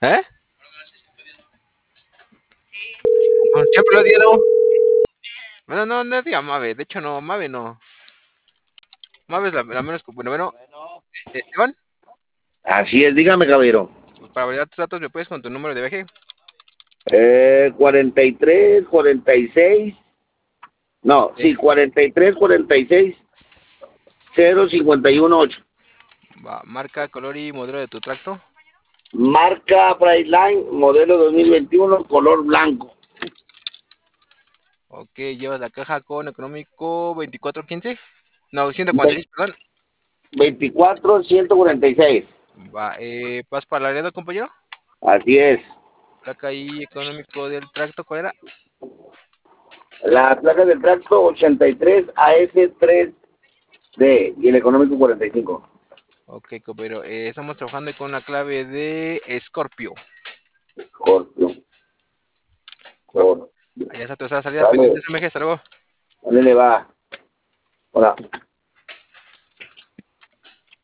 ¿Eh? Como siempre lo dieron. Bueno, no, no diga Mave. De hecho, no, Mave no. Mave es la menos. Bueno, Esteban, Así es, dígame, caballero. para validar tus datos, ¿me puedes con tu número de viaje? 43, 46. No, Eh, sí, 43, 46, 0, 51, 8. Va, marca, color y modelo de tu tracto. Marca Priceline, modelo 2021, color blanco. Ok, llevas la caja con económico 2415. No, 146, perdón. 24, 146. Va, ¿vas para Laredo, compañero? Así es. Placa y económico del tracto, ¿cuál era? La placa del tracto 83 AS3D y el económico 45. Ok, compañero, estamos trabajando con una clave de Scorpio. Corto, Va, corto. allá está tu salida pendiente Dale, de SMG, hasta luego. dale le va. Hola.